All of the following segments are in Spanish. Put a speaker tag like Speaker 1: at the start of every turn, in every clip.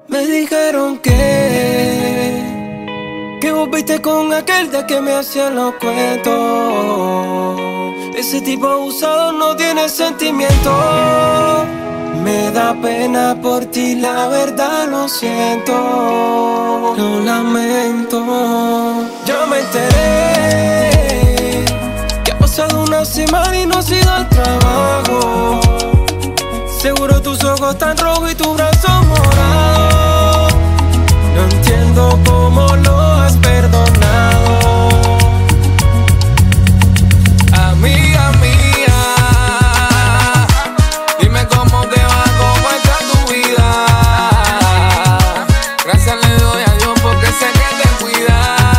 Speaker 1: Me dijeron que vos viste con aquel de que me hacían los cuentos. Ese tipo abusado no tiene sentimiento. Me da pena por ti, la verdad lo siento. Lo lamento. Ya me enteré que ha pasado una semana y no has ido al trabajo. Seguro tus ojos están rojos y tu brazo morado. No entiendo cómo lo has perdonado. Amiga mía, dime cómo te va, cómo está tu vida. Gracias le doy a Dios porque sé que te cuida.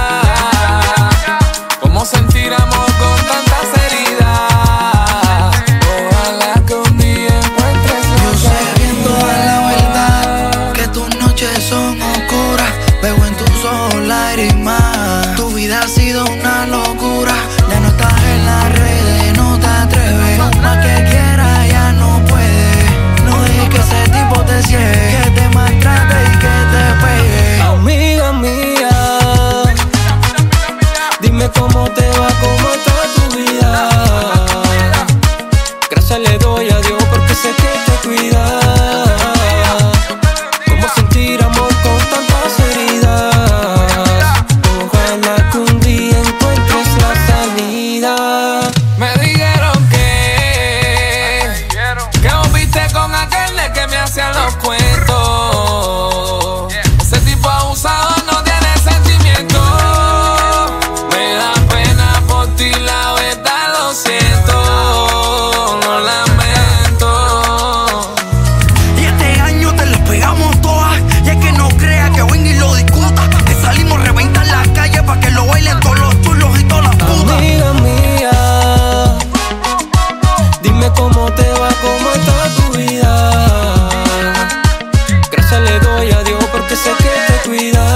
Speaker 1: ¿Cómo sentir amor con tantas heridas? Ojalá que un día encuentres la
Speaker 2: Yo sé bien toda la verdad, que tus noches son oscuras. Veo en tus ojos lágrimas. Tu vida ha sido una locura. Ya no estás en las redes, no te atreves. Más que quieras ya no puedes. No dejes que ese tipo te ciegue, que te maltrate y que te pegue.
Speaker 1: Amiga mía, dime cómo te va, cómo está tu vida. Gracias le doy a Dios porque sé que te cuida. ¿Cómo sentir amor con tantas heridas? Ojalá que un día encuentres la salida. Me dijeron que vos viste con aquel de que me hacían los cuentos. Ese tipo abusado no tiene sentimiento. Me da pena por ti, la verdad lo siento. Lo lamento.
Speaker 2: Y este año te las pegamos todas. Y es que no creas que hoy ni lo discuta. Que salimos reventar la calle pa' que lo bailen todos los chulos y todas las putas.
Speaker 1: Amiga mía, dime cómo te va, cómo está tu vida. Gracias le doy a Dios porque sé que te cuida.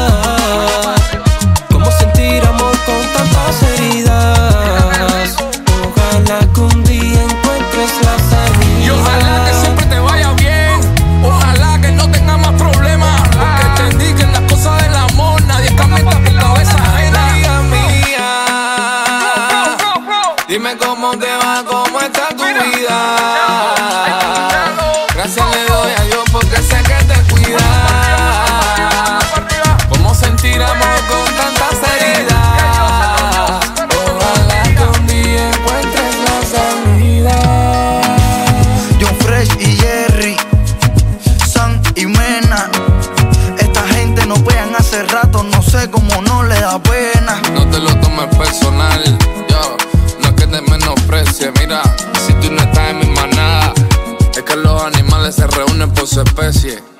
Speaker 1: ¿Cómo sentir amor con tantas heridas? Ojalá que un día encuentres la salida.
Speaker 3: Y ojalá que siempre te vaya bien. Ojalá que no tengas más problemas. Porque entendí que en las cosas del amor nadie camina por cabeza ajena.
Speaker 1: Amiga mía, dime cómo te va, cómo está tu vida. Gracias le doy a Dios porque sé que te cuida. ¿Cómo sentir amor con tantas heridas? Ojalá que un día encuentres la salida.
Speaker 2: John Fresh y Jerry, San y Mena. Esta gente no pegan hace rato, no sé cómo no le da pena.
Speaker 3: No te lo tomes personal, yo. No es que te menosprecie, mira. Si tú no estás en mi manada, es que los animales se reúnen por su especie.